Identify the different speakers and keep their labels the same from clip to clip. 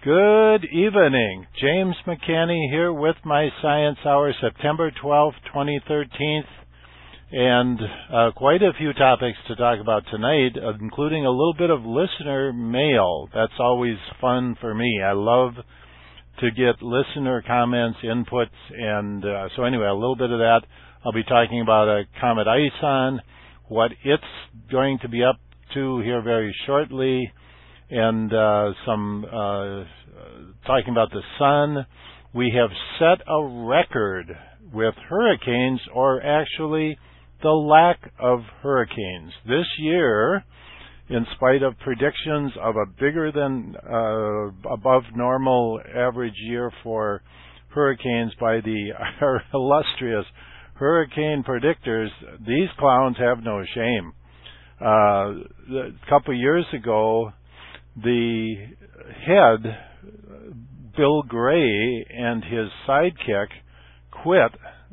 Speaker 1: Good evening. James McCanney here with my Science Hour, September 12th, 2013, and quite a few topics to talk about tonight, including a little bit of listener mail. That's always fun for me. I love to get listener comments, inputs, and so anyway, a little bit of that. I'll be talking about a comet ISON, what it's going to be up to here very shortly, and some talking about the sun. We have set a record with hurricanes, or actually the lack of hurricanes. This year, in spite of predictions of a bigger than above normal average year for hurricanes by the illustrious hurricane predictors, these clowns have no shame. A couple years ago, the head, Bill Gray, and his sidekick quit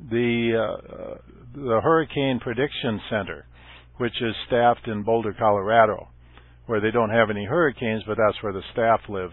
Speaker 1: the Hurricane Prediction Center, which is staffed in Boulder, Colorado, where they don't have any hurricanes, but that's where the staff lives.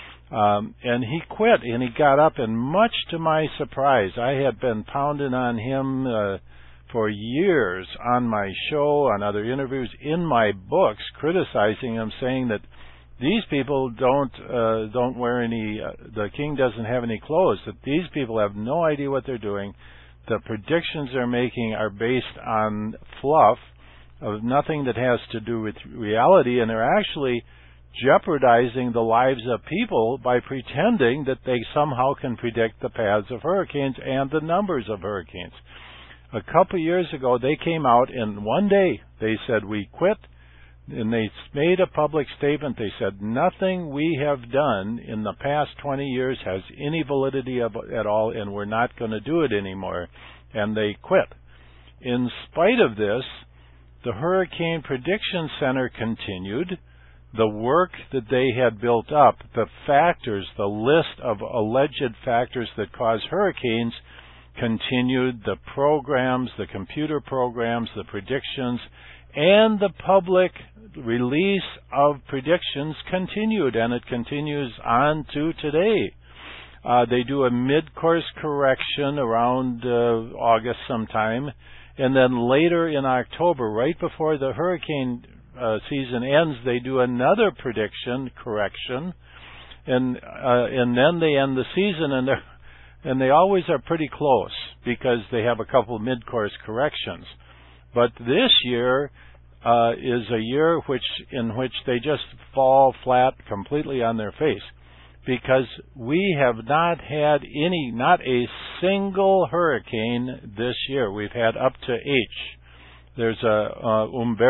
Speaker 1: And he quit, and he got up, and much to my surprise, I had been pounding on him for years on my show, on other interviews, in my books, criticizing him, saying that these people don't wear any, the king doesn't have any clothes, that these people have no idea what they're doing. The predictions they're making are based on fluff, of nothing that has to do with reality, and they're actually jeopardizing the lives of people by pretending that they somehow can predict the paths of hurricanes and the numbers of hurricanes. A couple years ago, they came out, and one day they said, we quit. And they made a public statement. They said, nothing we have done in the past 20 years has any validity at all, and we're not going to do it anymore. And they quit. In spite of this, the Hurricane Prediction Center continued. The work that they had built up, the factors, the list of alleged factors that cause hurricanes continued. The programs, the computer programs, the predictions, and the public release of predictions continued, and it continues on to today. They do a mid-course correction around August sometime, and then later in October, right before the hurricane season ends, they do another prediction correction, and then they end the season, and they always are pretty close because they have a couple of mid-course corrections. But this year is a year in which they just fall flat completely on their face, because we have not had not a single hurricane this year. We've had up to H. There's a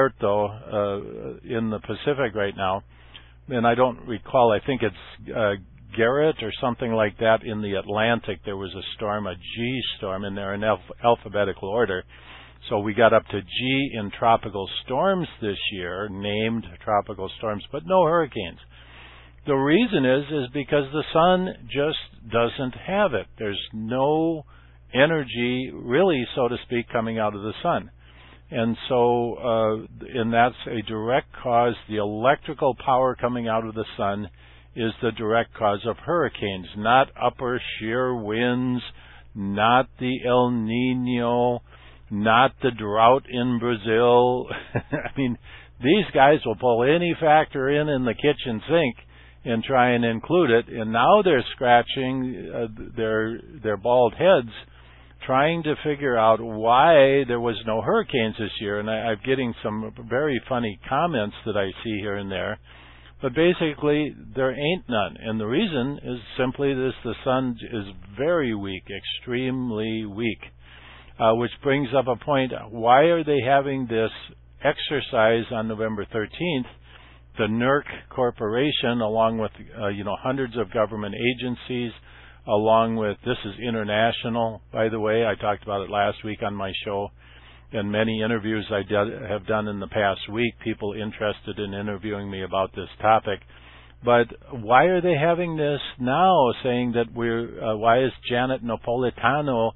Speaker 1: Umberto in the Pacific right now, and I don't recall, I think it's Garrett or something like that in the Atlantic. There was a storm, a G storm, and they're in alphabetical order. So we got up to G in tropical storms this year, named tropical storms, but no hurricanes. The reason is because the sun just doesn't have it. There's no energy, really, so to speak, coming out of the sun. And so, and that's a direct cause. The electrical power coming out of the sun is the direct cause of hurricanes, not upper shear winds, not the El Nino, not the drought in Brazil. I mean, these guys will pull any factor in the kitchen sink and try and include it, and now they're scratching their bald heads trying to figure out why there was no hurricanes this year. And I'm getting some very funny comments that I see here and there. But basically, there ain't none. And the reason is simply this: the sun is very weak, extremely weak. Which brings up a point. Why are they having this exercise on November 13th? The NERC Corporation, along with hundreds of government agencies, along with, this is international, by the way. I talked about it last week on my show, and many interviews I have done in the past week, people interested in interviewing me about this topic. But why are they having this now, saying that why is Janet Napolitano,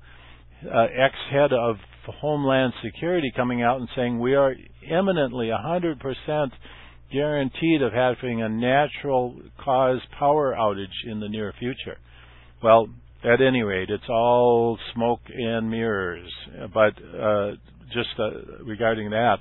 Speaker 1: ex-head of Homeland Security, coming out and saying we are imminently 100% guaranteed of having a natural cause power outage in the near future. Well, at any rate, it's all smoke and mirrors. But regarding that,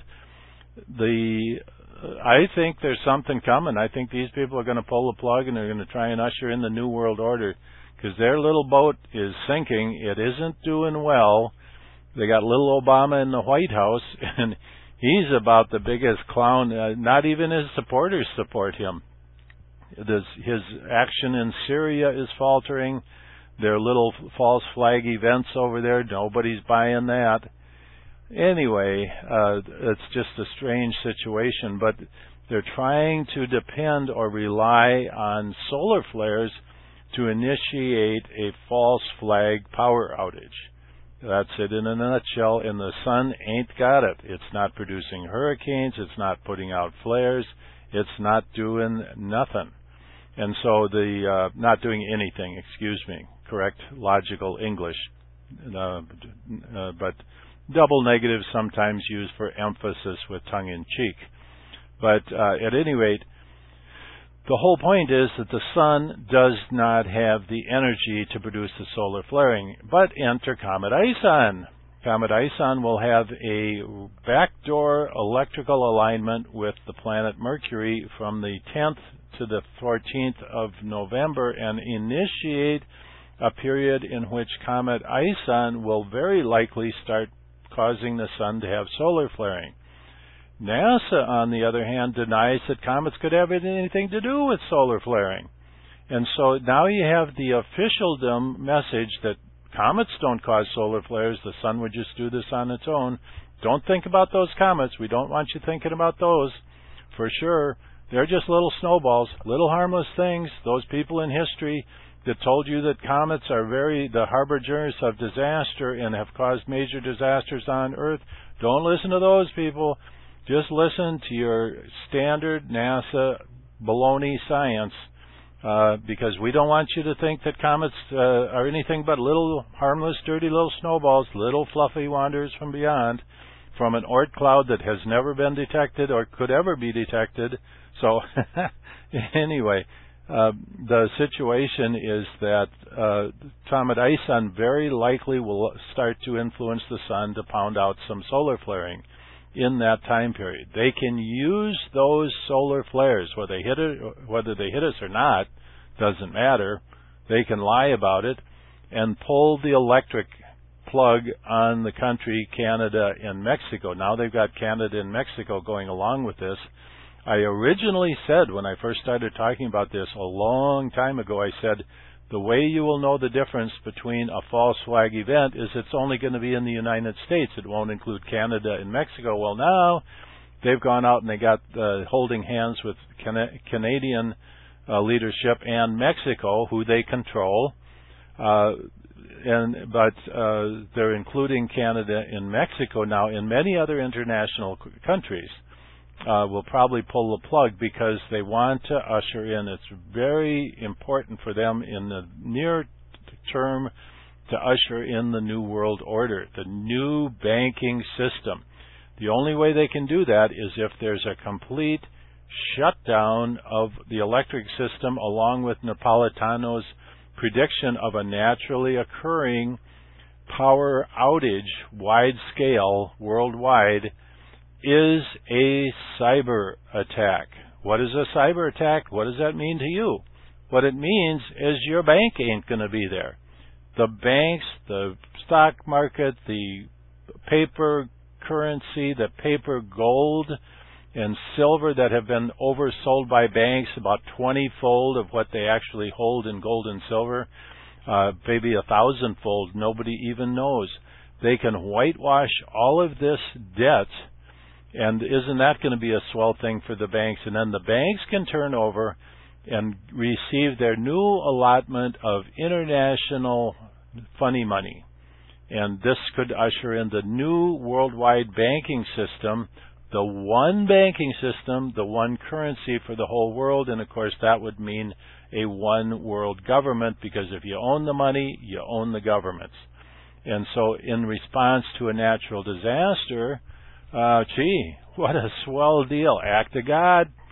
Speaker 1: I think there's something coming. I think these people are going to pull the plug and they're going to try and usher in the New World Order, because their little boat is sinking. It isn't doing well. They got little Obama in the White House, and he's about the biggest clown. Not even his supporters support him. His action in Syria is faltering. Their little false flag events over there, nobody's buying that. Anyway, it's just a strange situation, but they're trying to depend or rely on solar flares to initiate a false flag power outage. That's it in a nutshell, and the sun ain't got it. It's not producing hurricanes, it's not putting out flares, it's not doing nothing. And so not doing anything, correct logical English, but double negatives sometimes used for emphasis with tongue-in-cheek. But at any rate, the whole point is that the sun does not have the energy to produce the solar flaring. But enter Comet Ison. Comet Ison will have a backdoor electrical alignment with the planet Mercury from the 10th to the 14th of November and initiate a period in which Comet Ison will very likely start causing the sun to have solar flaring. NASA, on the other hand, denies that comets could have anything to do with solar flaring. And so now you have the officialdom message that comets don't cause solar flares, the sun would just do this on its own. Don't think about those comets. We don't want you thinking about those. For sure, they're just little snowballs, little harmless things. Those people in history that told you that comets are the harbingers of disaster and have caused major disasters on Earth, don't listen to those people. Just listen to your standard NASA baloney science, because we don't want you to think that comets are anything but little harmless, dirty little snowballs, little fluffy wanderers from beyond, from an Oort cloud that has never been detected or could ever be detected. So anyway, the situation is that Comet Ison very likely will start to influence the sun to pound out some solar flaring in that time period. They can use those solar flares, whether they hit us or not, doesn't matter. They can lie about it and pull the electric plug on the country, Canada and Mexico. Now they've got Canada and Mexico going along with this. I originally said, when I first started talking about this a long time ago, I said, the way you will know the difference between a false flag event is it's only going to be in the United States. It won't include Canada and Mexico. Well, now they've gone out and they got holding hands with Canadian leadership and Mexico, who they control. But they're including Canada and Mexico now. In many other international countries will probably pull the plug because they want to usher in. It's very important for them in the near term to usher in the New World Order, the new banking system. The only way they can do that is if there's a complete shutdown of the electric system, along with Napolitano's prediction of a naturally occurring power outage, wide scale, worldwide, is a cyber attack. What is a cyber attack? What does that mean to you? What it means is your bank ain't going to be there. The banks, the stock market, the paper currency, the paper gold and silver that have been oversold by banks, about 20-fold of what they actually hold in gold and silver, maybe 1,000-fold, nobody even knows. They can whitewash all of this debt. And isn't that going to be a swell thing for the banks? And then the banks can turn over and receive their new allotment of international funny money. And this could usher in the new worldwide banking system, the one banking system, the one currency for the whole world. And, of course, that would mean a one world government, because if you own the money, you own the governments. And so in response to a natural disaster, gee, what a swell deal. Act of God,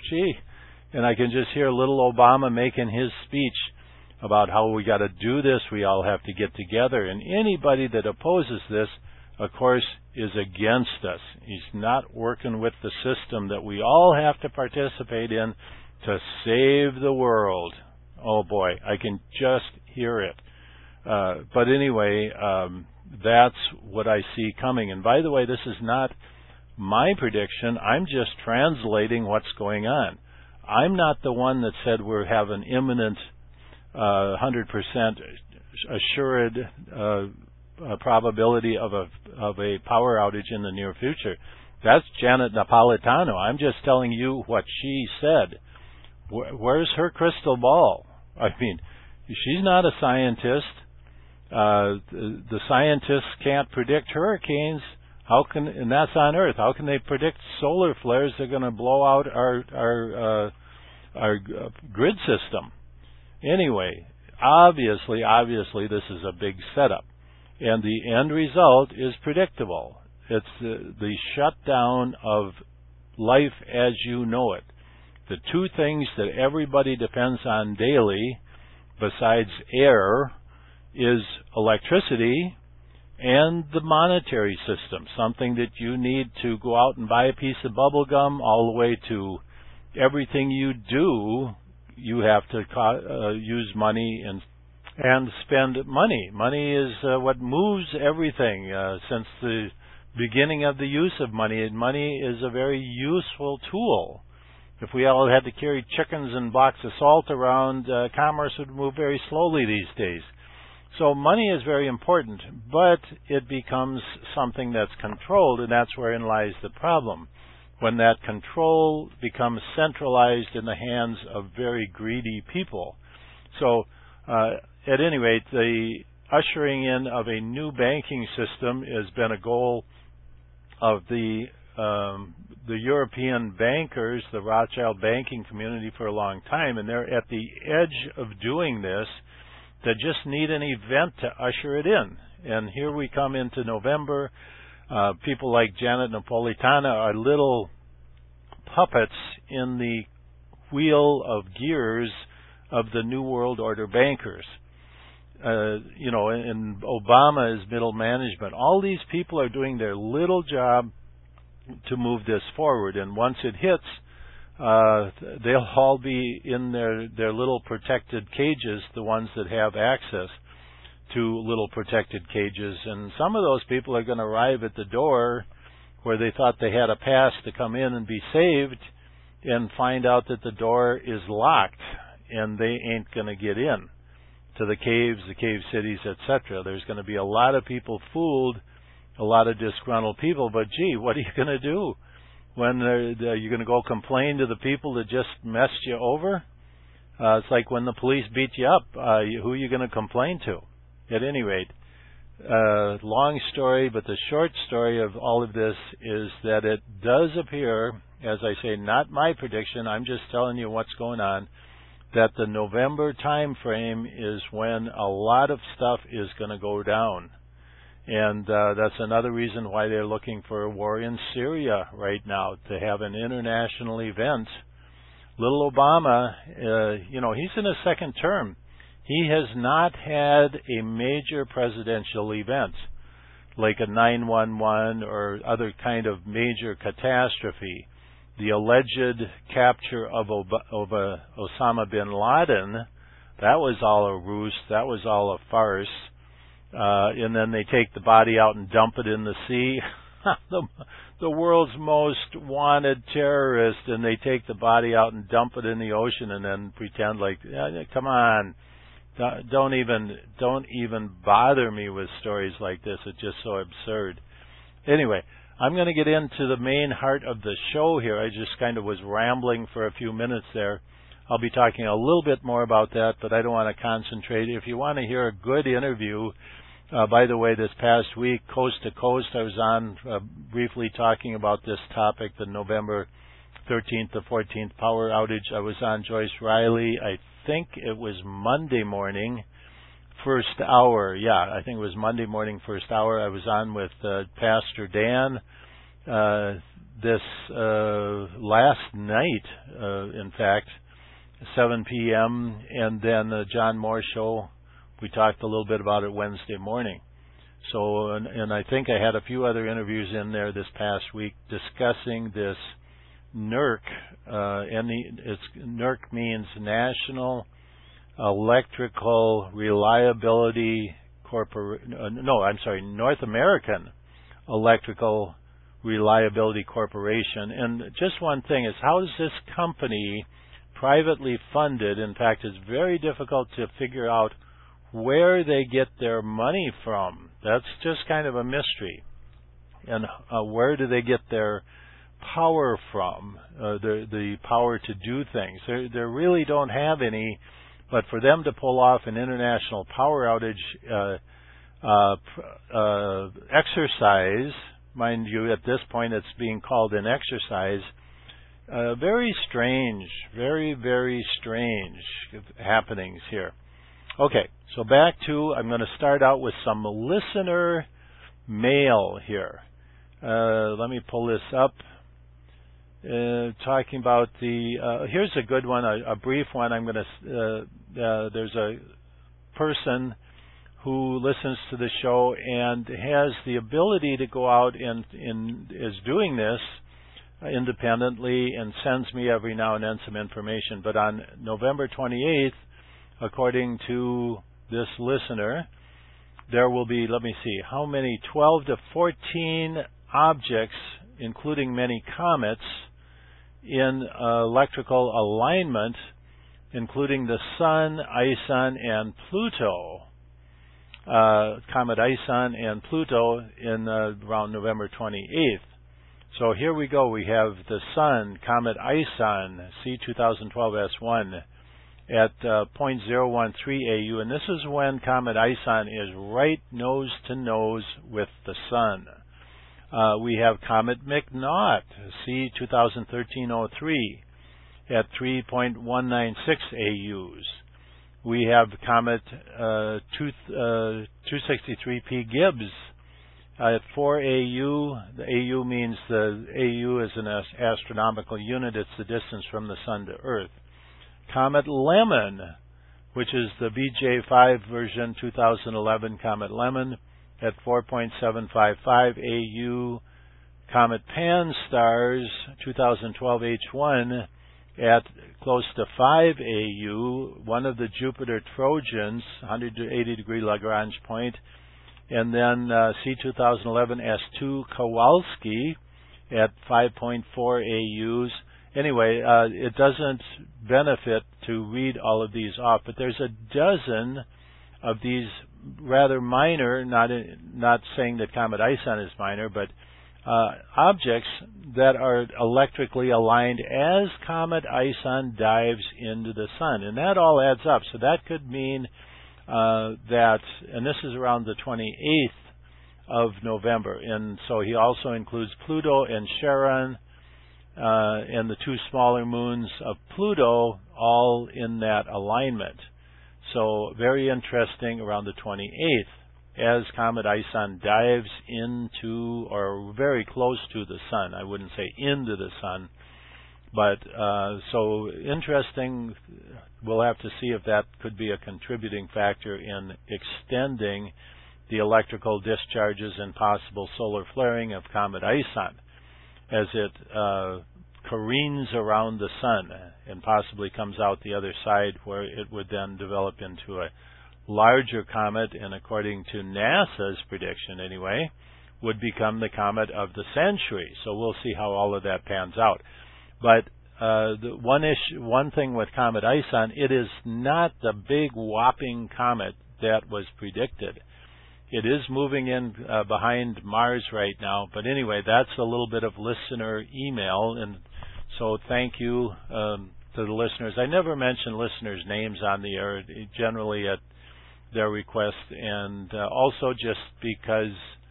Speaker 1: gee. And I can just hear little Obama making his speech about how we got to do this, we all have to get together. And anybody that opposes this, of course, is against us. He's not working with the system that we all have to participate in to save the world. Oh boy, I can just hear it. But anyway, that's what I see coming. And by the way, this is not my prediction. I'm just translating what's going on. I'm not the one that said we have an imminent 100% assured probability of a power outage in the near future. That's Janet Napolitano. I'm just telling you what she said. Where's her crystal ball? I mean, she's not a scientist. The scientists can't predict hurricanes. And that's on Earth. How can they predict solar flares that are going to blow out our grid system? Anyway, obviously, this is a big setup. And the end result is predictable. It's the shutdown of life as you know it. The two things that everybody depends on daily, besides air, is electricity and the monetary system, something that you need to go out and buy a piece of bubble gum, all the way to everything you do, you have to use money and spend money. Money is what moves everything since the beginning of the use of money. And money is a very useful tool. If we all had to carry chickens and blocks of salt around, commerce would move very slowly these days. So money is very important, but it becomes something that's controlled, and that's wherein lies the problem. When that control becomes centralized in the hands of very greedy people. So, at any rate, the ushering in of a new banking system has been a goal of the European bankers, the Rothschild banking community, for a long time, and they're at the edge of doing this. They just need an event to usher it in. And here we come into November. People like Janet Napolitano are little puppets in the wheel of gears of the New World Order bankers. And Obama is middle management. All these people are doing their little job to move this forward. And once it hits, they'll all be in their little protected cages, the ones that have access to little protected cages. And some of those people are going to arrive at the door where they thought they had a pass to come in and be saved, and find out that the door is locked and they ain't going to get in to the caves, the cave cities, etc. There's going to be a lot of people fooled, a lot of disgruntled people, but gee, what are you going to do? When you're going to go complain to the people that just messed you over? It's like when the police beat you up. Who are you going to complain to? At any rate, long story, but the short story of all of this is that it does appear, as I say, not my prediction, I'm just telling you what's going on, that the November time frame is when a lot of stuff is going to go down. And that's another reason why they're looking for a war in Syria right now, to have an international event. Little Obama, he's in his second term. He has not had a major presidential event, like a 9/11 or other kind of major catastrophe. The alleged capture of Osama bin Laden, that was all a ruse, that was all a farce. And then they take the body out and dump it in the sea. The world's most wanted terrorist, and they take the body out and dump it in the ocean and then pretend like, come on, don't even bother me with stories like this. It's just so absurd. Anyway, I'm going to get into the main heart of the show here. I just kind of was rambling for a few minutes there. I'll be talking a little bit more about that, but I don't want to concentrate. If you want to hear a good interview, by the way, this past week, Coast to Coast, I was on briefly talking about this topic, the November 13th to 14th power outage. I was on Joyce Riley. I think it was Monday morning, first hour. Yeah, I think it was Monday morning, first hour. I was on with Pastor Dan. this last night, in fact, 7 p.m., and then the John Moore Show. We talked a little bit about it Wednesday morning. So, and I think I had a few other interviews in there this past week discussing this NERC. NERC means National Electrical Reliability North American Electrical Reliability Corporation. And just one thing is, how is this company privately funded? In fact, it's very difficult to figure out where they get their money from. That's just kind of a mystery. And where do they get their power from? The power to do things. They really don't have any, but for them to pull off an international power outage exercise, mind you, at this point it's being called an exercise. Very strange, very, very strange happenings here. Okay, so back to, I'm going to start out with some listener mail here. Let me pull this up. Talking about here's a good one, a brief one. I'm going to, there's a person who listens to the show and has the ability to go out and is doing this independently and sends me every now and then some information. But on November 28th, according to this listener, there will be, let me see, how many, 12 to 14 objects, including many comets, in electrical alignment, including the Sun, Ison, and Pluto. Comet Ison and Pluto in around November 28th. So here we go. We have the Sun, Comet Ison, C2012S1, at 0.013 AU, and this is when Comet Ison is right nose to nose with the Sun. We have Comet McNaught, C2013-03, at 3.196 AUs. We have Comet 263P Gibbs at 4 AU. The AU means the AU is an astronomical unit. It's the distance from the Sun to Earth. Comet Lemon, which is the BJ5 version 2011 Comet Lemon at 4.755 AU. Comet Pan-STARRS 2012 H1 at close to 5 AU, one of the Jupiter Trojans, 180 degree Lagrange point, and then C2011 S2 Kowalski at 5.4 AUs. Anyway, it doesn't benefit to read all of these off, but there's a dozen of these rather minor, not saying that Comet Ison is minor, but objects that are electrically aligned as Comet Ison dives into the Sun. And that all adds up. So that could mean that, and this is around the 28th of November. And so he also includes Pluto and Charon, and the two smaller moons of Pluto, all in that alignment. So very interesting, around the 28th, as Comet Ison dives into, or very close to the Sun. I wouldn't say into the Sun, but so interesting. We'll have to see if that could be a contributing factor in extending the electrical discharges and possible solar flaring of Comet Ison as it careens around the Sun and possibly comes out the other side, where it would then develop into a larger comet, and according to NASA's prediction anyway, would become the comet of the century. So we'll see how all of that pans out. But the one thing with Comet Ison, it is not the big whopping comet that was predicted. It is moving in behind Mars right now. But anyway, that's a little bit of listener email, and so thank you to the listeners. I never mention listeners' names on the air, generally at their request, and also just because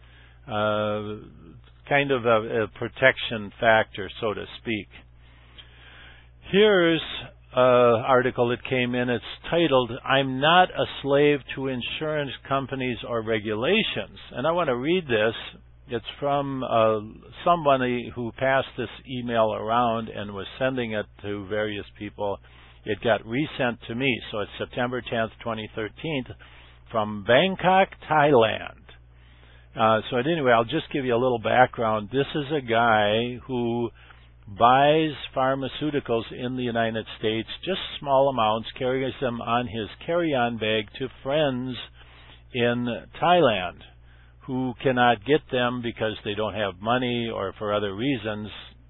Speaker 1: kind of a protection factor, so to speak. Here's an article that came in. It's titled, "I'm Not a Slave to Insurance Companies or Regulations." And I want to read this It's from somebody who passed this email around and was sending it to various people. It got resent to me, so it's September 10th, 2013, from Bangkok, Thailand. So anyway, I'll just give you a little background. This is a guy who buys pharmaceuticals in the United States, just small amounts, carries them on his carry-on bag to friends in Thailand who cannot get them because they don't have money or for other reasons.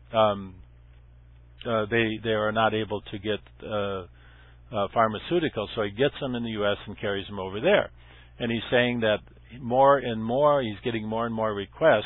Speaker 1: They are not able to get pharmaceuticals, so he gets them in the U.S. and carries them over there. And he's saying that more and more, he's getting more and more requests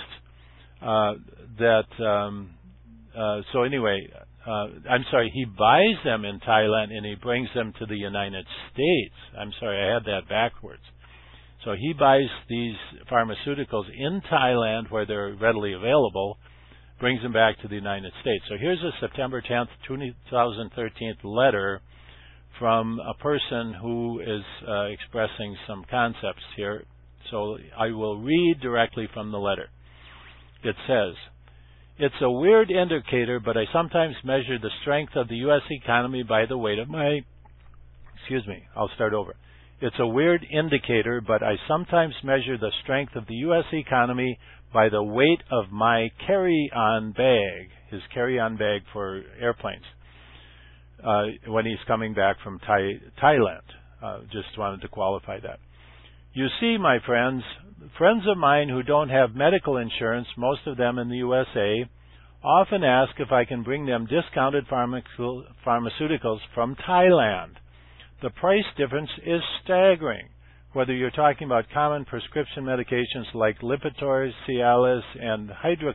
Speaker 1: so anyway, I'm sorry, he buys them in Thailand and he brings them to the United States. I'm sorry, I had that backwards. So he buys these pharmaceuticals in Thailand where they're readily available, brings them back to the United States. So here's a September 10th, 2013 letter from a person who is expressing some concepts here. So I will read directly from the letter. It says, "It's a weird indicator, but I sometimes measure the strength of the U.S. economy by the weight of my..." I'll start over. "It's a weird indicator, but I sometimes measure the strength of the U.S. economy by the weight of my carry-on bag," his carry-on bag for airplanes, when he's coming back from Thailand. Just wanted to qualify that. "You see, my friends of mine who don't have medical insurance, most of them in the USA, often ask if I can bring them discounted pharmaceuticals from Thailand. The price difference is staggering, whether you're talking about common prescription medications like Lipitor, Cialis, and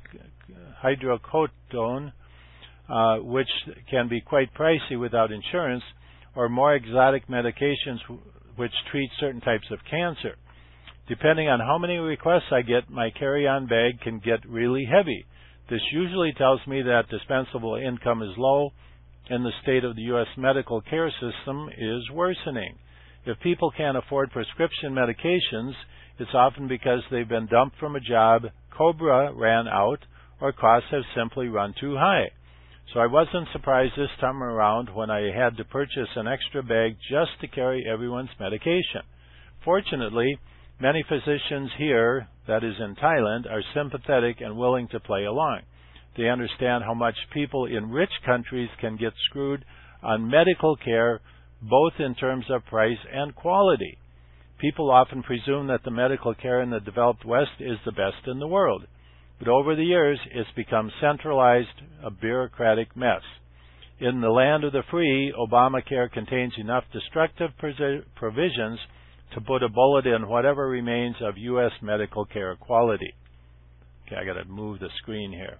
Speaker 1: hydrocodone, which can be quite pricey without insurance, or more exotic medications which treat certain types of cancer. Depending on how many requests I get, my carry-on bag can get really heavy. This usually tells me that dispensable income is low and the state of the U.S. medical care system is worsening. If people can't afford prescription medications, it's often because they've been dumped from a job, COBRA ran out, or costs have simply run too high. So I wasn't surprised this time around when I had to purchase an extra bag just to carry everyone's medication. Fortunately, many physicians here, that is in Thailand, are sympathetic and willing to play along. They understand how much people in rich countries can get screwed on medical care, both in terms of price and quality. People often presume that the medical care in the developed West is the best in the world. But over the years, it's become centralized, a bureaucratic mess. In the land of the free, Obamacare contains enough destructive provisions to put a bullet in whatever remains of U.S. medical care quality." Okay, I got to move the screen here.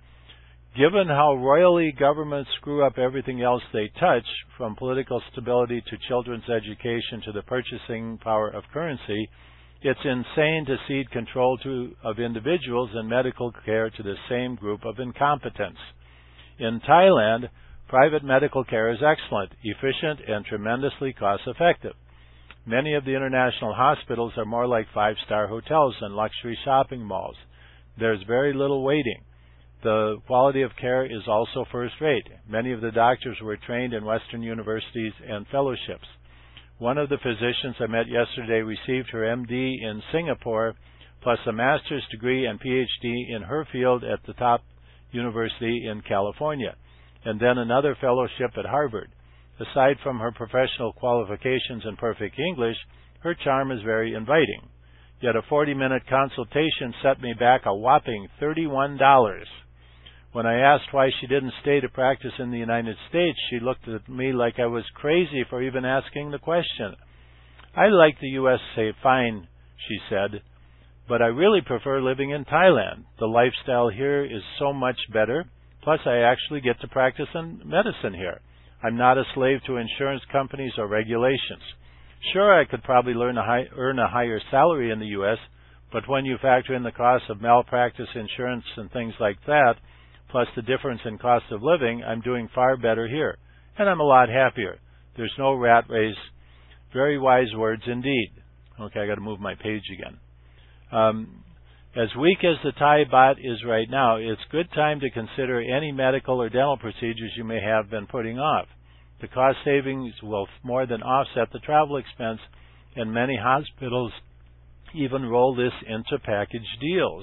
Speaker 1: "Given how royally governments screw up everything else they touch, from political stability to children's education to the purchasing power of currency, it's insane to cede control of individuals and medical care to the same group of incompetents. In Thailand, private medical care is excellent, efficient, and tremendously cost-effective. Many of the international hospitals are more like five-star hotels and luxury shopping malls. There's very little waiting. The quality of care is also first-rate. Many of the doctors were trained in Western universities and fellowships. One of the physicians I met yesterday received her MD in Singapore, plus a master's degree and PhD in her field at the top university in California, and then another fellowship at Harvard. Aside from her professional qualifications and perfect English, her charm is very inviting. Yet a 40-minute consultation set me back a whopping $31. When I asked why she didn't stay to practice in the United States, she looked at me like I was crazy for even asking the question. I like the U.S. fine, she said, but I really prefer living in Thailand. The lifestyle here is so much better, plus I actually get to practice in medicine here. I'm not a slave to insurance companies or regulations. Sure, I could probably earn a higher salary in the U.S., but when you factor in the cost of malpractice insurance and things like that, plus the difference in cost of living, I'm doing far better here. And I'm a lot happier. There's no rat race. Very wise words indeed. Okay, I got to move my page again. As weak as the Thai baht is right now, it's good time to consider any medical or dental procedures you may have been putting off. The cost savings will more than offset the travel expense, and many hospitals even roll this into package deals.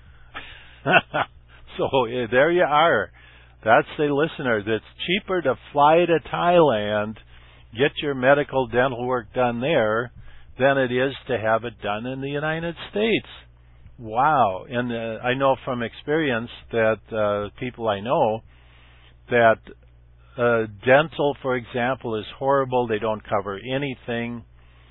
Speaker 1: So there you are. That's the listener. It's cheaper to fly to Thailand, get your medical dental work done there, than it is to have it done in the United States. Wow. And I know from experience that people I know that dental, for example, is horrible. They don't cover anything.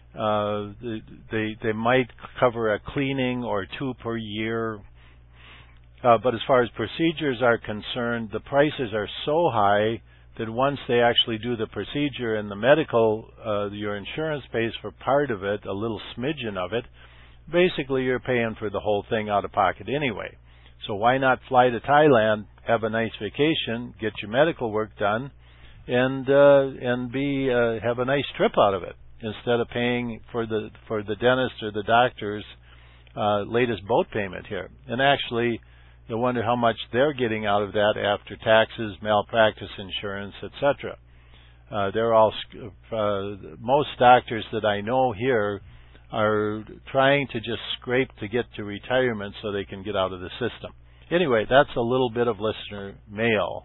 Speaker 1: They might cover a cleaning or two per year. But as far as procedures are concerned, the prices are so high that once they actually do the procedure and the medical, your insurance pays for part of it, a little smidgen of it, basically you're paying for the whole thing out of pocket anyway. So why not fly to Thailand, have a nice vacation, get your medical work done, and have a nice trip out of it instead of paying for the dentist or the doctor's latest boat payment here. And actually, you wonder how much they're getting out of that after taxes, malpractice insurance, etc. They're all most doctors that I know here are trying to just scrape to get to retirement so they can get out of the system. Anyway, that's a little bit of listener mail.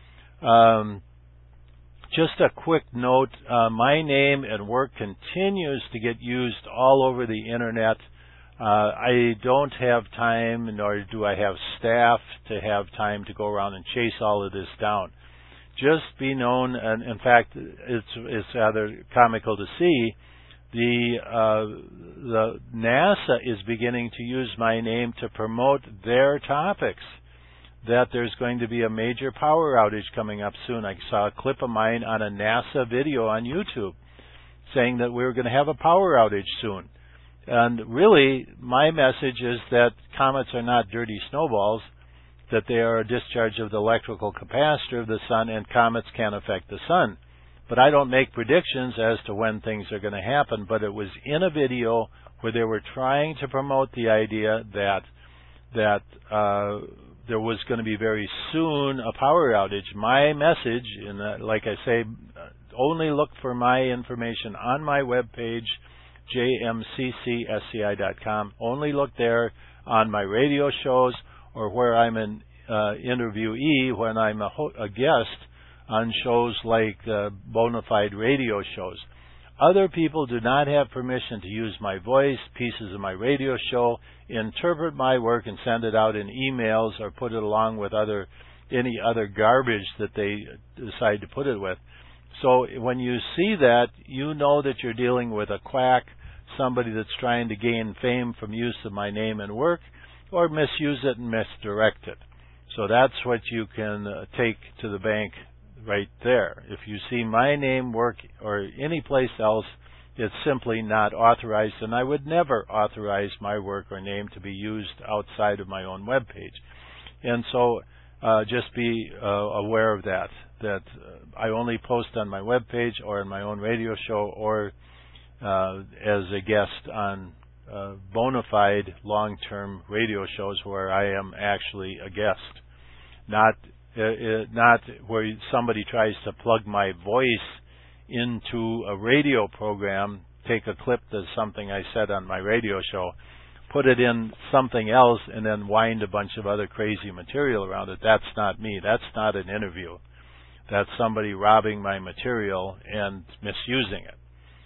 Speaker 1: Just a quick note, my name and work continues to get used all over the Internet. I don't have time, nor do I have staff to have time to go around and chase all of this down. Just be known, and in fact, it's rather comical to see, the NASA is beginning to use my name to promote their topics, that there's going to be a major power outage coming up soon. I saw a clip of mine on a NASA video on YouTube saying that we were going to have a power outage soon. And really, my message is that comets are not dirty snowballs, that they are a discharge of the electrical capacitor of the sun, and comets can affect the sun. But I don't make predictions as to when things are going to happen, but it was in a video where they were trying to promote the idea that there was going to be very soon a power outage. My message, like I say, only look for my information on my webpage, jmccsci.com. Only look there on my radio shows or where I'm an interviewee when I'm a guest on shows like Bonafide radio shows. Other people do not have permission to use my voice, pieces of my radio show, interpret my work and send it out in emails or put it along with any other garbage that they decide to put it with. So when you see that, you know that you're dealing with a quack, somebody that's trying to gain fame from use of my name and work, or misuse it and misdirect it. So that's what you can take to the bank right there. If you see my name, work, or any place else, it's simply not authorized, and I would never authorize my work or name to be used outside of my own web page. And so just be aware of that I only post on my web page or on my own radio show or as a guest on bona fide long-term radio shows where I am actually a guest, not where somebody tries to plug my voice into a radio program, take a clip of something I said on my radio show, put it in something else, and then wind a bunch of other crazy material around it. That's not me. That's not an interview. That's somebody robbing my material and misusing it.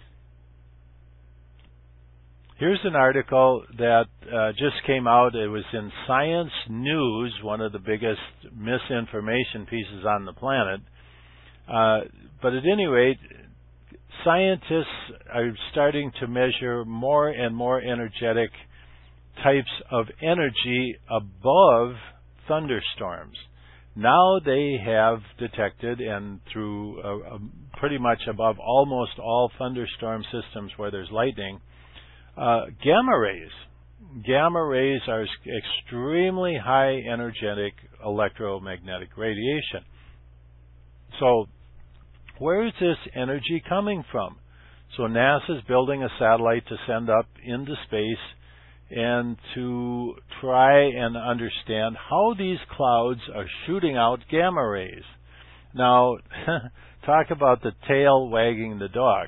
Speaker 1: Here's an article that just came out. It was in Science News, one of the biggest misinformation pieces on the planet. But at any rate, scientists are starting to measure more and more energetic types of energy above thunderstorms. Now they have detected, and through pretty much above almost all thunderstorm systems where there's lightning, gamma rays. Gamma rays are extremely high energetic electromagnetic radiation. So where is this energy coming from? So NASA's building a satellite to send up into space and to try and understand how these clouds are shooting out gamma rays. Now, talk about the tail wagging the dog.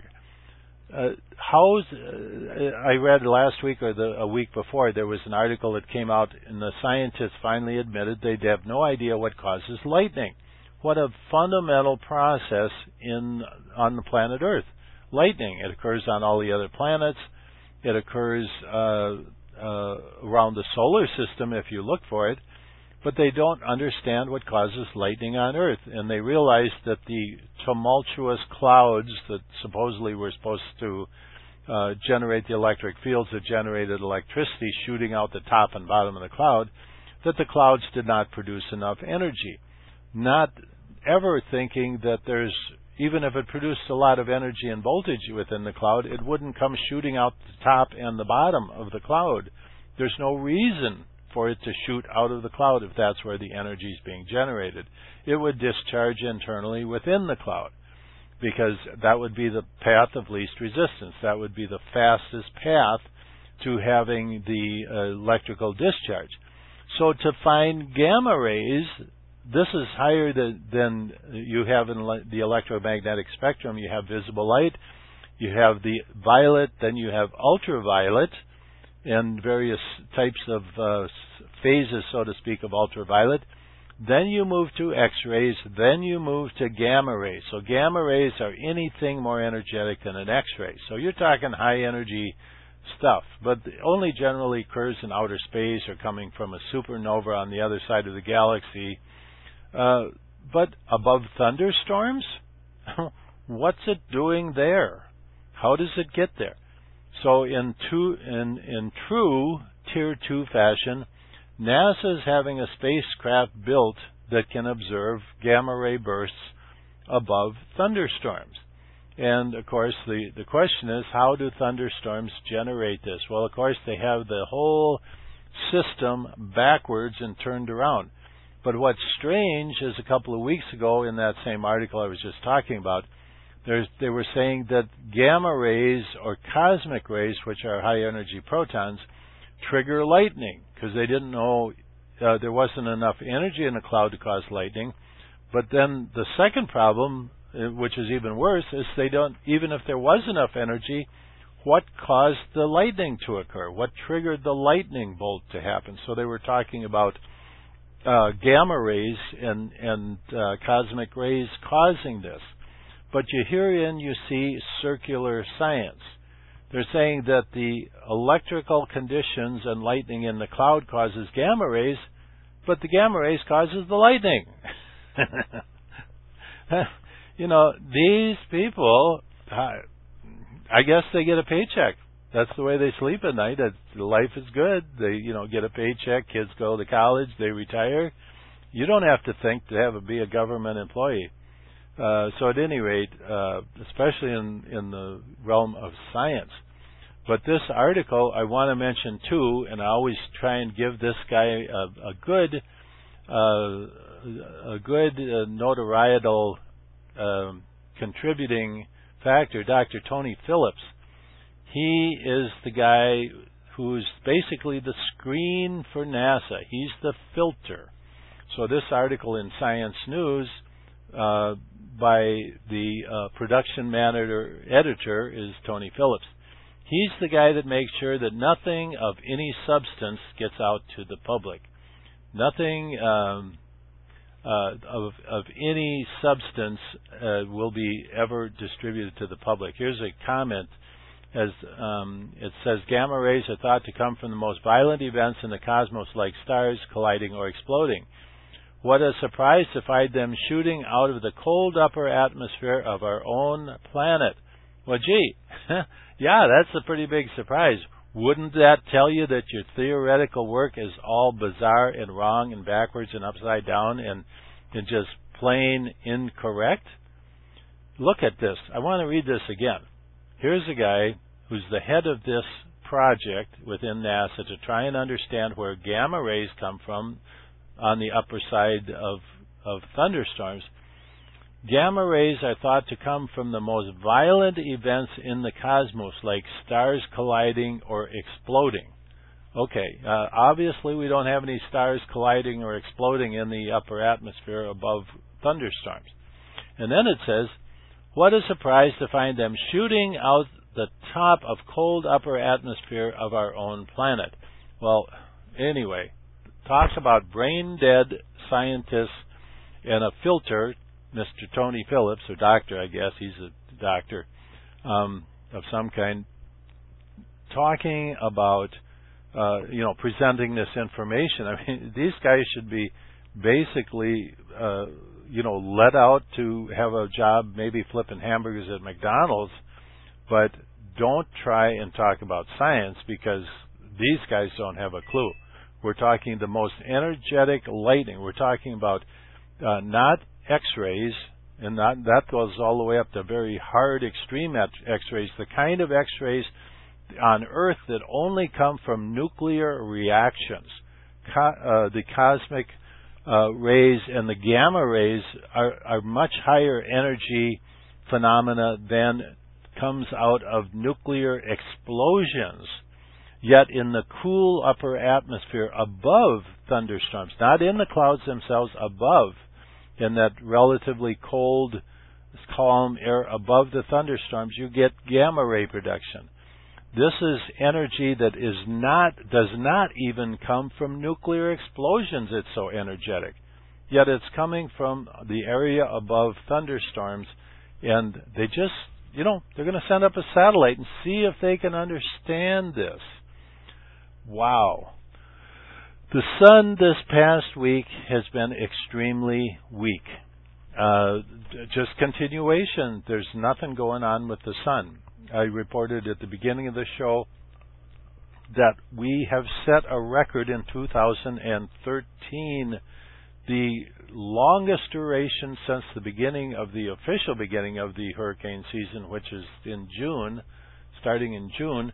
Speaker 1: I read last week or a week before, there was an article that came out, and the scientists finally admitted they have no idea what causes lightning. What a fundamental process on the planet Earth. Lightning. It occurs on all the other planets. It occurs around the solar system if you look for it. But they don't understand what causes lightning on Earth. And they realized that the tumultuous clouds that supposedly were supposed to generate the electric fields that generated electricity shooting out the top and bottom of the cloud, that the clouds did not produce enough energy. Not ever thinking that even if it produced a lot of energy and voltage within the cloud, it wouldn't come shooting out the top and the bottom of the cloud. There's no reason for it to shoot out of the cloud if that's where the energy is being generated. It would discharge internally within the cloud, because that would be the path of least resistance. That would be the fastest path to having the electrical discharge. So to find gamma rays, this is higher than you have in the electromagnetic spectrum. You have visible light, you have the violet, then you have ultraviolet, and various types of phases, so to speak, of ultraviolet. Then you move to X-rays, then you move to gamma rays. So gamma rays are anything more energetic than an X-ray. So you're talking high energy stuff, but only generally occurs in outer space or coming from a supernova on the other side of the galaxy. But above thunderstorms? What's it doing there? How does it get there? So in true Tier 2 fashion, NASA is having a spacecraft built that can observe gamma ray bursts above thunderstorms. And, of course, the question is, how do thunderstorms generate this? Well, of course, they have the whole system backwards and turned around. But what's strange is a couple of weeks ago in that same article I was just talking about, they were saying that gamma rays or cosmic rays, which are high-energy protons, trigger lightning because they didn't know there wasn't enough energy in the cloud to cause lightning. But then the second problem, which is even worse, is they don't, even if there was enough energy, what caused the lightning to occur? What triggered the lightning bolt to happen? So they were talking about gamma rays and cosmic rays causing this. But herein you see circular science. They're saying that the electrical conditions and lightning in the cloud causes gamma rays, but the gamma rays causes the lightning. These people, I guess they get a paycheck. That's the way they sleep at night. Life is good. They, get a paycheck. Kids go to college. They retire. You don't have to think to be a government employee. So at any rate, especially in the realm of science. But this article I want to mention too, and I always try and give this guy a good notorietal contributing factor, Dr. Tony Phillips. He is the guy who's basically the screen for NASA. He's the filter. So this article in Science News by the production manager, editor, is Tony Phillips. He's the guy that makes sure that nothing of any substance gets out to the public. Nothing of any substance will be ever distributed to the public. Here's a comment. As it says, gamma rays are thought to come from the most violent events in the cosmos, like stars colliding or exploding. What a surprise to find them shooting out of the cold upper atmosphere of our own planet. Well, gee, yeah, that's a pretty big surprise. Wouldn't that tell you that your theoretical work is all bizarre and wrong and backwards and upside down and just plain incorrect? Look at this. I want to read this again. Here's a guy who's the head of this project within NASA to try and understand where gamma rays come from on the upper side of thunderstorms. Gamma rays are thought to come from the most violent events in the cosmos, like stars colliding or exploding. Okay, obviously we don't have any stars colliding or exploding in the upper atmosphere above thunderstorms. And then it says, what a surprise to find them shooting out the top of cold upper atmosphere of our own planet. Well, anyway, talks about brain-dead scientists and a filter, Mr. Tony Phillips, or doctor, I guess, he's a doctor of some kind, talking about, presenting this information. I mean, these guys should be basically, let out to have a job maybe flipping hamburgers at McDonald's, but don't try and talk about science because these guys don't have a clue. We're talking the most energetic lightning. We're talking about not X-rays, and that goes all the way up to very hard, extreme X-rays, the kind of X-rays on Earth that only come from nuclear reactions. The cosmic rays and the gamma rays are much higher energy phenomena than comes out of nuclear explosions. Yet in the cool upper atmosphere above thunderstorms, not in the clouds themselves, above, in that relatively cold, calm air above the thunderstorms, you get gamma ray production. This is energy that does not even come from nuclear explosions. It's so energetic. Yet it's coming from the area above thunderstorms, and they just, they're going to send up a satellite and see if they can understand this. Wow. The sun this past week has been extremely weak. Just continuation. There's nothing going on with the sun. I reported at the beginning of the show that we have set a record in 2013, the longest duration since the official beginning of the hurricane season, which is in June, starting in June.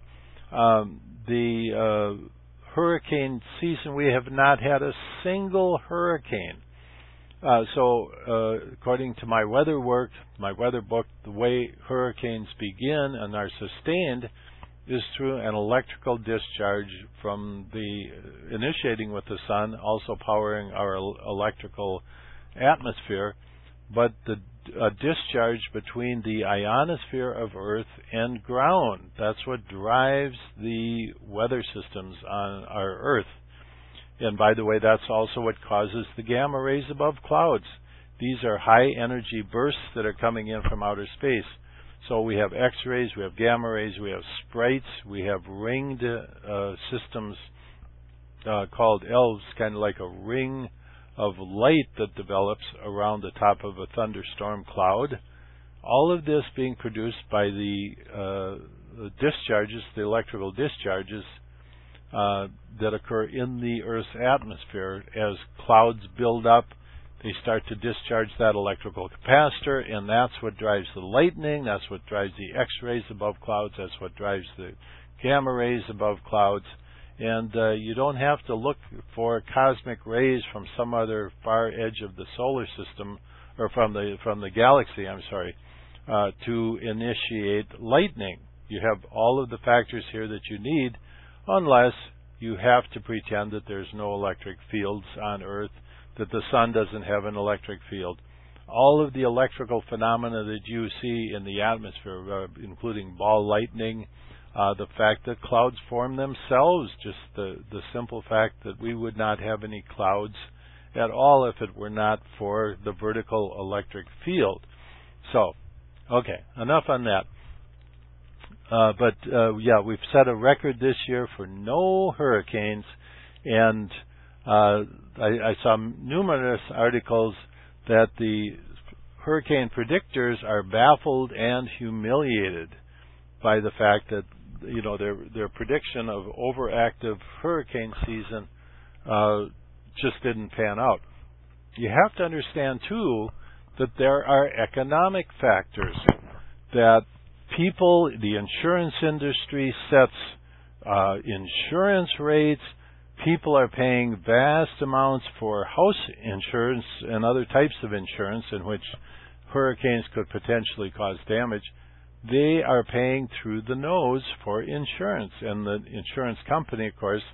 Speaker 1: The hurricane season, we have not had a single hurricane. So according to my weather book, the way hurricanes begin and are sustained is through an electrical discharge from the initiating with the sun, also powering our electrical atmosphere, but the discharge between the ionosphere of Earth and ground. That's what drives the weather systems on our Earth. And by the way, that's also what causes the gamma rays above clouds. These are high energy bursts that are coming in from outer space. So we have X-rays, we have gamma rays, we have sprites, we have ringed systems called elves, kind of like a ring of light that develops around the top of a thunderstorm cloud. All of this being produced by the discharges, the electrical discharges that occur in the Earth's atmosphere. As clouds build up, they start to discharge that electrical capacitor, and that's what drives the lightning, that's what drives the X-rays above clouds, that's what drives the gamma rays above clouds. And you don't have to look for cosmic rays from some other far edge of the solar system, or from the galaxy, to initiate lightning. You have all of the factors here that you need, unless you have to pretend that there's no electric fields on Earth, that the sun doesn't have an electric field. All of the electrical phenomena that you see in the atmosphere, including ball lightning, the fact that clouds form themselves, just the simple fact that we would not have any clouds at all if it were not for the vertical electric field. So, okay, enough on that. We've set a record this year for no hurricanes, and I saw numerous articles that the hurricane predictors are baffled and humiliated by the fact that their prediction of overactive hurricane season just didn't pan out. You have to understand too that there are economic factors that people, the insurance industry sets insurance rates. People are paying vast amounts for house insurance and other types of insurance in which hurricanes could potentially cause damage. They are paying through the nose for insurance, and the insurance company, of course,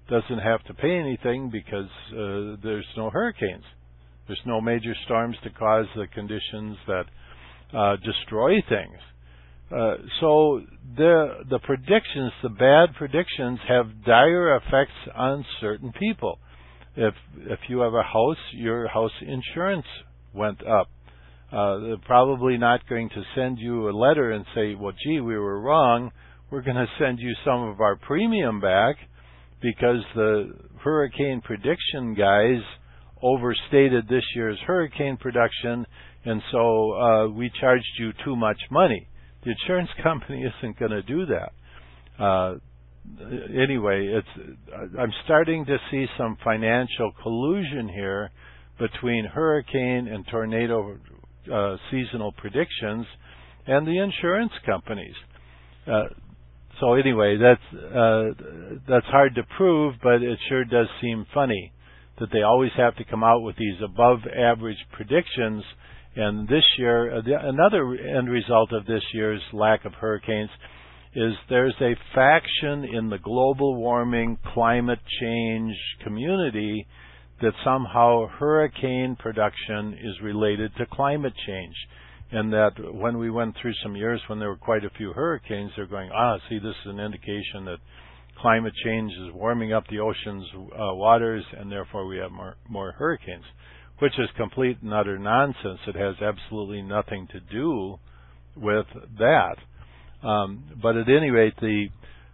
Speaker 1: doesn't have to pay anything because there's no hurricanes. There's no major storms to cause the conditions that destroy things. So the predictions, the bad predictions, have dire effects on certain people. If you have a house, your house insurance went up. They're probably not going to send you a letter and say, well, gee, we were wrong. We're going to send you some of our premium back because the hurricane prediction guys overstated this year's hurricane production, and so we charged you too much money. The insurance company isn't going to do that. Anyway, I'm starting to see some financial collusion here between hurricane and tornado seasonal predictions and the insurance companies. So anyway, that's hard to prove, but it sure does seem funny that they always have to come out with these above average predictions. And this year, another end result of this year's lack of hurricanes is there's a faction in the global warming climate change community that somehow hurricane production is related to climate change. And that when we went through some years when there were quite a few hurricanes, they're going, see, this is an indication that climate change is warming up the ocean's waters, and therefore we have more hurricanes, which is complete and utter nonsense. It has absolutely nothing to do with that. But at any rate, the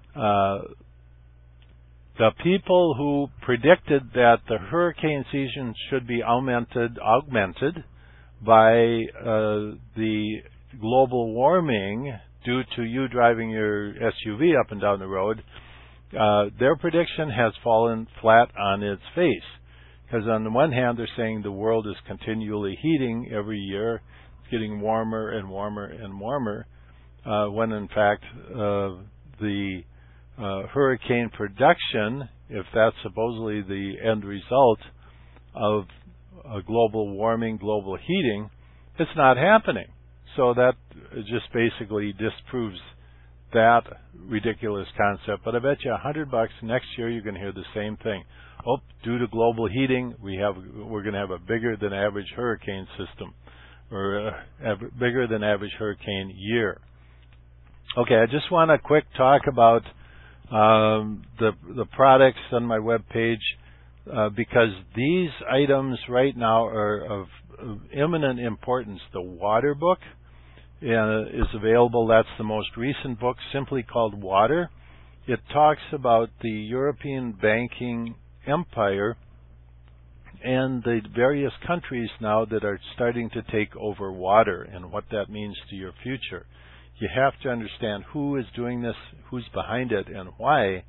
Speaker 1: people who predicted that the hurricane season should be augmented by the global warming due to you driving your SUV up and down the road, their prediction has fallen flat on its face. Because on the one hand, they're saying the world is continually heating every year, it's getting warmer and warmer and warmer, when in fact the hurricane production, if that's supposedly the end result of global warming, global heating, it's not happening. So that just basically disproves that ridiculous concept. But I bet you $100 next year you're going to hear the same thing. Due to global heating, we're going to have a bigger than average hurricane system, or a bigger than average hurricane year. Okay, I just want to quick talk about the products on my webpage because these items right now are of imminent importance. The Water book is available. That's the most recent book, simply called Water. It talks about the European banking empire and the various countries now that are starting to take over water and what that means to your future. You have to understand who is doing this, who's behind it, and why.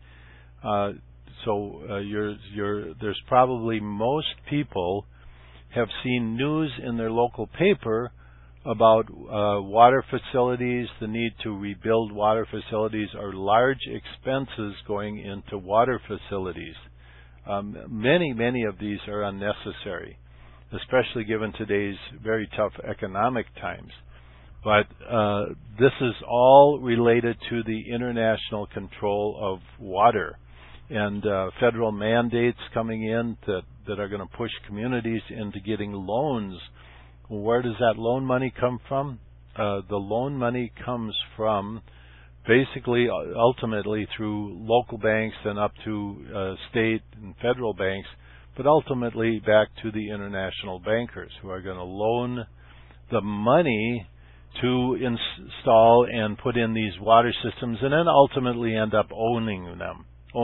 Speaker 1: There's probably most people have seen news in their local paper about water facilities, the need to rebuild water facilities, or large expenses going into water facilities. Many of these are unnecessary, especially given today's very tough economic times. But this is all related to the international control of water and federal mandates coming in that are going to push communities into getting loans. Where does that loan money come from? The loan money comes from basically, ultimately, through local banks and up to state and federal banks, but ultimately back to the international bankers who are going to loan the money to install and put in these water systems, and then ultimately end up owning them.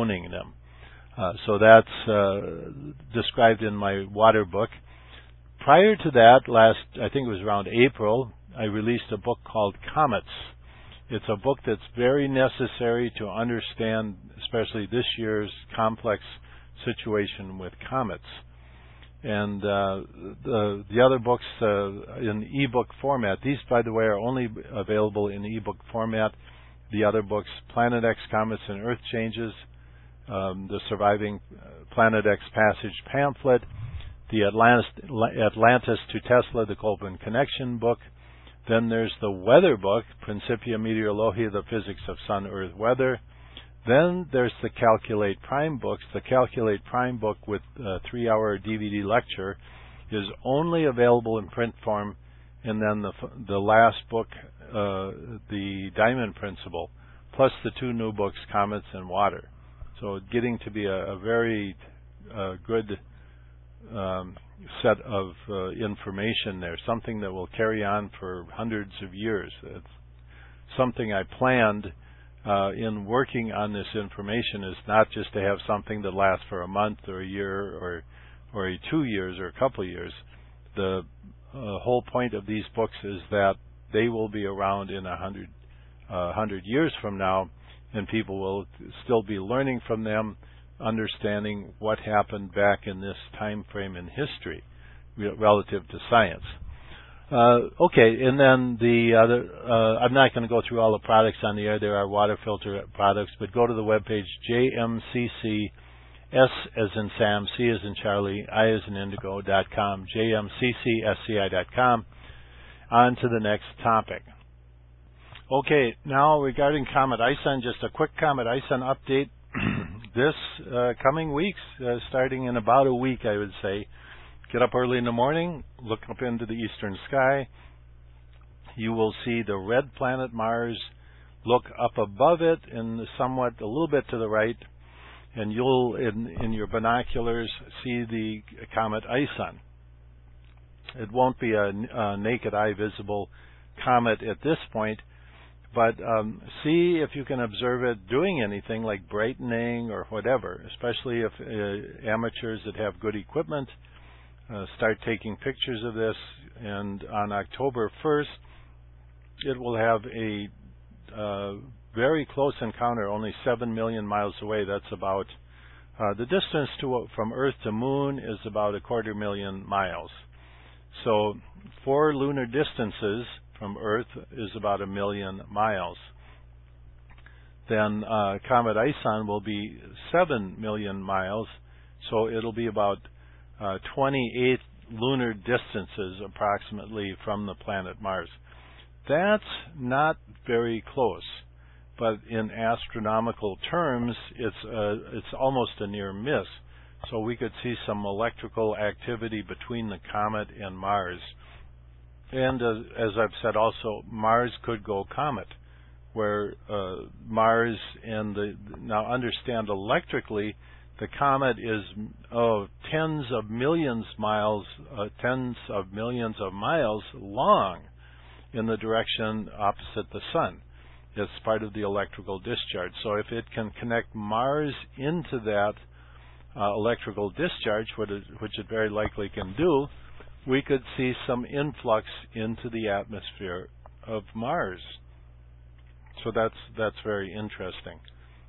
Speaker 1: So that's described in my Water book. Prior to that, I think it was around April, I released a book called Comets. It's a book that's very necessary to understand, especially this year's complex situation with comets. And the other books in ebook format. These, by the way, are only available in ebook format. The other books, Planet X Comets and Earth Changes, the Surviving Planet X Passage pamphlet, the Atlantis to Tesla, the Kolpin Connection book. Then there's the Weather book, Principia Meteorologiae, the Physics of Sun-Earth Weather. Then there's the Calculate Prime books. The Calculate Prime book with a 3-hour DVD lecture is only available in print form, and then the last book, the Diamond Principle, plus the 2 new books, Comets and Water. So getting to be a very good set of information there, something that will carry on for hundreds of years. It's something I planned in working on this information, is not just to have something that lasts for a month or a year or 2 years or a couple of years. The whole point of these books is that they will be around in 100 years from now, and people will still be learning from them, understanding what happened back in this time frame in history relative to science. Okay, and then the other, I'm not going to go through all the products on the air. There are water filter products, but go to the webpage, JMCC, S as in Sam, C as in Charlie, I as in Indigo.com, JMCCSCI.com. On to the next topic. Okay, now regarding Comet ISON, just a quick Comet ISON update. This coming weeks, starting in about a week, I would say, get up early in the morning, look up into the eastern sky. You will see the red planet Mars. Look up above it and somewhat a little bit to the right, and you'll, in your binoculars, see the comet ISON. It won't be a naked eye visible comet at this point, but see if you can observe it doing anything like brightening or whatever, especially if amateurs that have good equipment start taking pictures of this. And on October 1st, it will have a very close encounter, only 7 million miles away. That's about the distance from Earth to Moon is about 250,000 miles. So 4 lunar distances from Earth is about 1 million miles. Then Comet ISON will be 7 million miles, so it'll be about 28 lunar distances approximately from the planet Mars. That's not very close, but in astronomical terms, it's almost a near miss. So we could see some electrical activity between the comet and Mars. And as I've said also, Mars could go comet, where Mars and now understand electrically, the comet is tens of millions of miles long in the direction opposite the sun. It's part of the electrical discharge. So if it can connect Mars into that electrical discharge, which it very likely can do, we could see some influx into the atmosphere of Mars. So that's very interesting.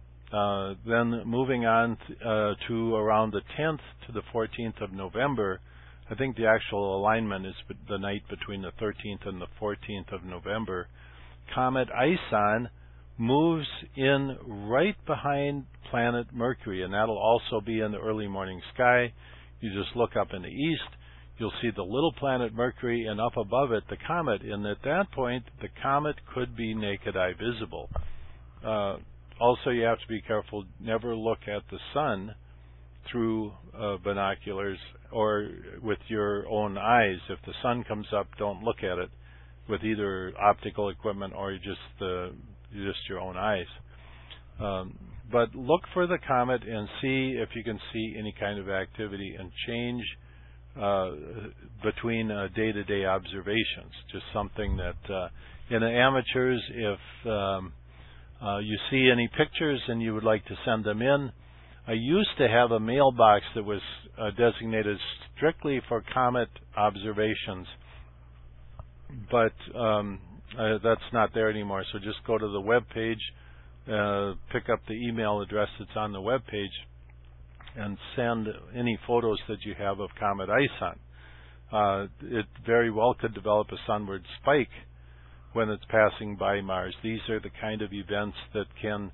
Speaker 1: Then moving on to around the 10th to the 14th of November, I think the actual alignment is the night between the 13th and the 14th of November, Comet ISON moves in right behind planet Mercury, and that'll also be in the early morning sky. You just look up in the east, you'll see the little planet Mercury, and up above it the comet, and at that point the comet could be naked eye visible. Also, you have to be careful, never look at the sun through binoculars or with your own eyes. If the sun comes up, don't look at it with either optical equipment or just your own eyes. But look for the comet and see if you can see any kind of activity and change between day-to-day observations. Just something that in the amateurs, if you see any pictures and you would like to send them in, I used to have a mailbox that was designated strictly for comet observations, but that's not there anymore. So just go to the web page, pick up the email address that's on the web page, and send any photos that you have of Comet ISON. It very well could develop a sunward spike when it's passing by Mars. These are the kind of events that can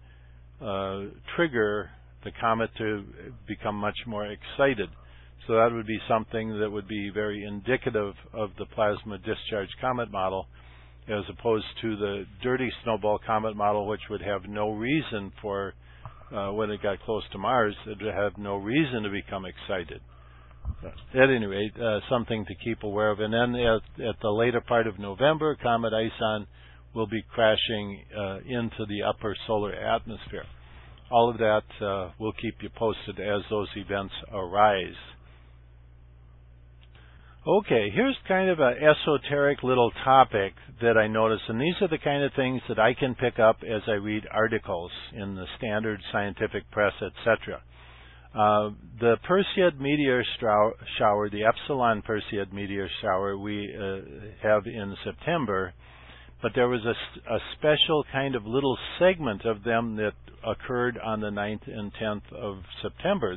Speaker 1: trigger the comet to become much more excited. So that would be something that would be very indicative of the plasma discharge comet model, as opposed to the dirty snowball comet model, which would have no reason for when it got close to Mars, it had no reason to become excited. At any rate, something to keep aware of. And then at the later part of November, Comet ISON will be crashing into the upper solar atmosphere. All of that will keep you posted as those events arise. Okay, here's kind of an esoteric little topic that I noticed, and these are the kind of things that I can pick up as I read articles in the standard scientific press, etc. The Perseid meteor shower, the Epsilon Perseid meteor shower we have in September, but there was a special kind of little segment of them that occurred on the 9th and 10th of September,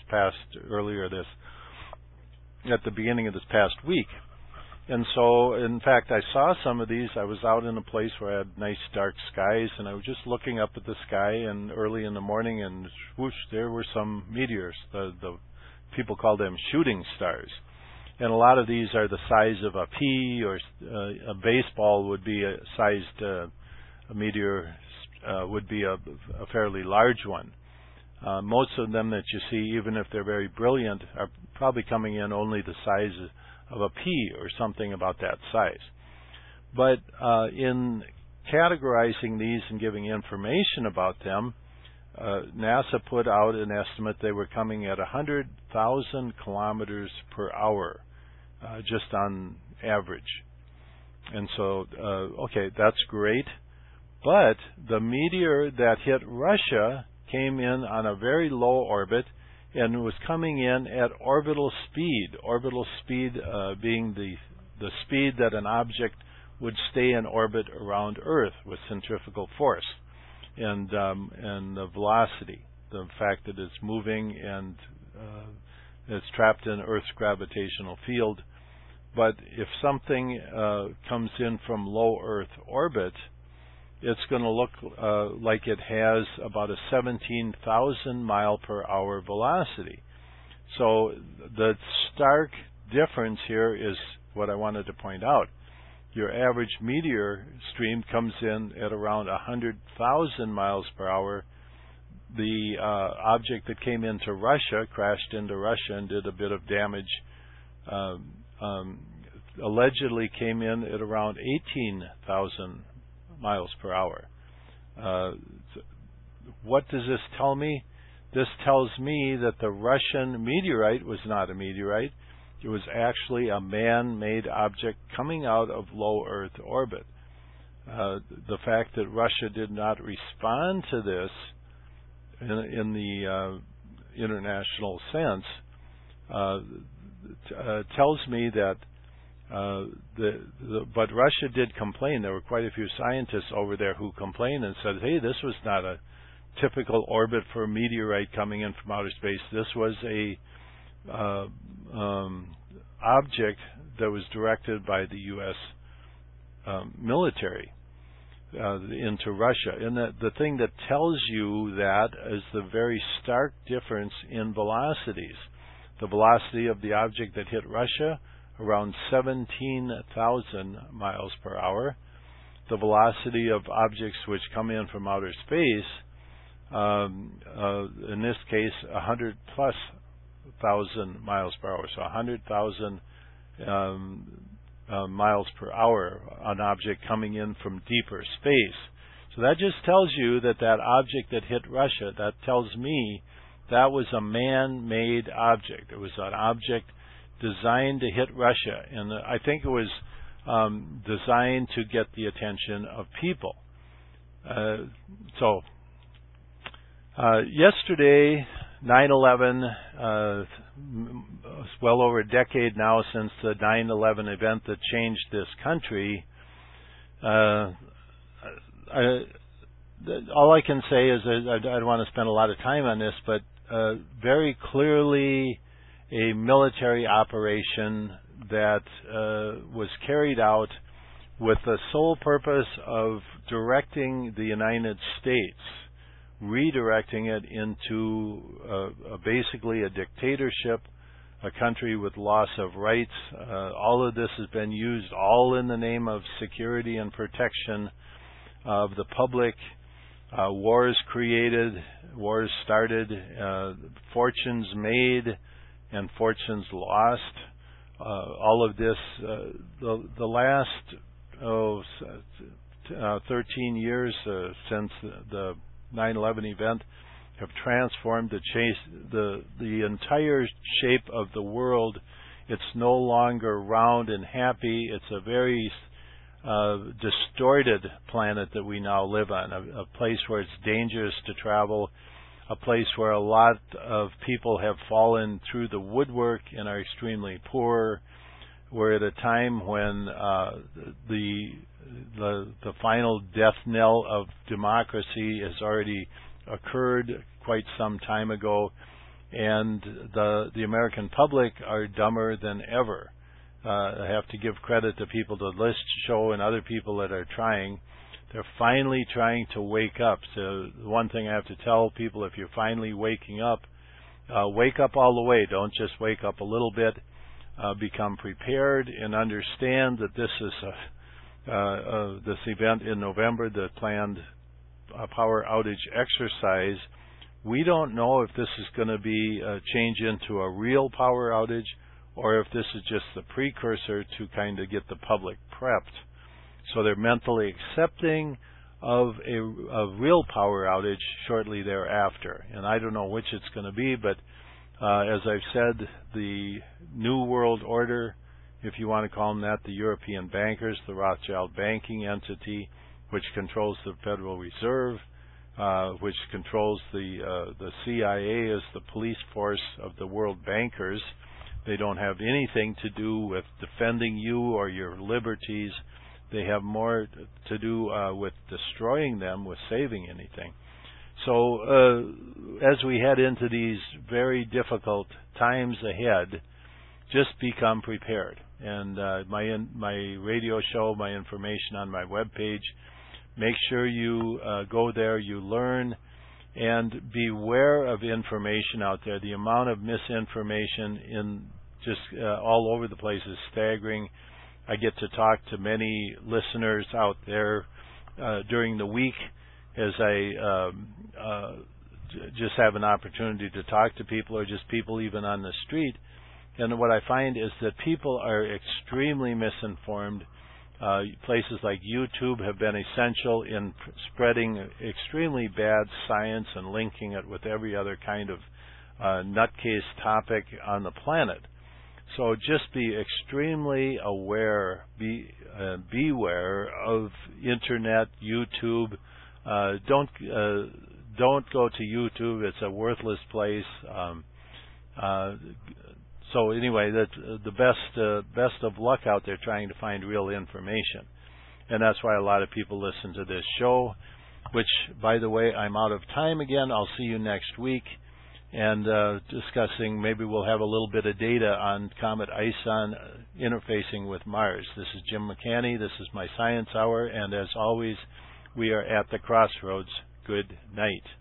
Speaker 1: at the beginning of this past week. And so, in fact, I saw some of these. I was out in a place where I had nice dark skies, and I was just looking up at the sky, and early in the morning, and whoosh, there were some meteors. The people call them shooting stars. And a lot of these are the size of a pea, or a baseball would be a sized, a meteor would be a fairly large one. Most of them that you see, even if they're very brilliant, are probably coming in only the size of a pea or something about that size. But in categorizing these and giving information about them, NASA put out an estimate they were coming at 100,000 kilometers per hour, just on average. And so, okay, that's great. But the meteor that hit Russia came in on a very low orbit and was coming in at orbital speed being the speed that an object would stay in orbit around Earth with centrifugal force and the velocity, the fact that it's moving and it's trapped in Earth's gravitational field. But if something comes in from low Earth orbit, it's going to look like it has about a 17,000 mile per hour velocity. So the stark difference here is what I wanted to point out. Your average meteor stream comes in at around 100,000 miles per hour. The object that came into Russia, crashed into Russia and did a bit of damage, allegedly came in at around 18,000 miles per hour. What does this tell me? This tells me that the Russian meteorite was not a meteorite. It was actually a man-made object coming out of low Earth orbit. The fact that Russia did not respond to this in the international sense tells me that but Russia did complain. There were quite a few scientists over there who complained and said, hey, this was not a typical orbit for a meteorite coming in from outer space. This was a object that was directed by the U.S. Military into Russia. And the thing that tells you that is the very stark difference in velocities. The velocity of the object that hit Russia, around 17,000 miles per hour. The velocity of objects which come in from outer space, in this case, 100+ thousand miles per hour. So 100,000 miles per hour, an object coming in from deeper space. So that just tells you that that object that hit Russia, that tells me that was a man-made object. It was an object designed to hit Russia, and I think it was designed to get the attention of people. Yesterday, 9/11, it's well over a decade now since the 9/11 event that changed this country. All I can say is I don't want to spend a lot of time on this, but very clearly a military operation that was carried out with the sole purpose of directing the United States, redirecting it into basically a dictatorship, a country with loss of rights. All of this has been used all in the name of security and protection of the public, wars created, wars started, fortunes made, and fortunes lost. All of this, the last 13 years since the 9/11 event have transformed the entire shape of the world. It's no longer round and happy. It's a very distorted planet that we now live on, a place where it's dangerous to travel, a place where a lot of people have fallen through the woodwork and are extremely poor. We're at a time when the final death knell of democracy has already occurred quite some time ago, and the American public are dumber than ever. I have to give credit to people, to this show and other people that are trying. They're finally trying to wake up. So the one thing I have to tell people, if you're finally waking up, wake up all the way. Don't just wake up a little bit. Become prepared and understand that this is this event in November, the planned power outage exercise. We don't know if this is going to be change into a real power outage, or if this is just the precursor to kind of get the public prepped, so they're mentally accepting of a real power outage shortly thereafter. And I don't know which it's going to be, but as I've said, the New World Order, if you want to call them that, the European bankers, the Rothschild banking entity, which controls the Federal Reserve, which controls the CIA as the police force of the world bankers. They don't have anything to do with defending you or your liberties. They have more to do with destroying them, with saving anything. So as we head into these very difficult times ahead, just become prepared. And my radio show, my information on my webpage, make sure you go there, you learn, and beware of information out there. The amount of misinformation in just all over the place is staggering. I get to talk to many listeners out there during the week as I just have an opportunity to talk to people, or just people even on the street. And what I find is that people are extremely misinformed. Places like YouTube have been essential in spreading extremely bad science and linking it with every other kind of nutcase topic on the planet. So just be extremely aware, beware of internet, YouTube. Don't go to YouTube. It's a worthless place. So anyway, the best of luck out there trying to find real information. And that's why a lot of people listen to this show, which, by the way, I'm out of time again. I'll see you next week, and discussing, maybe we'll have a little bit of data on Comet ISON interfacing with Mars. This is Jim McCanny. This is my Science Hour, and as always, we are at the crossroads. Good night.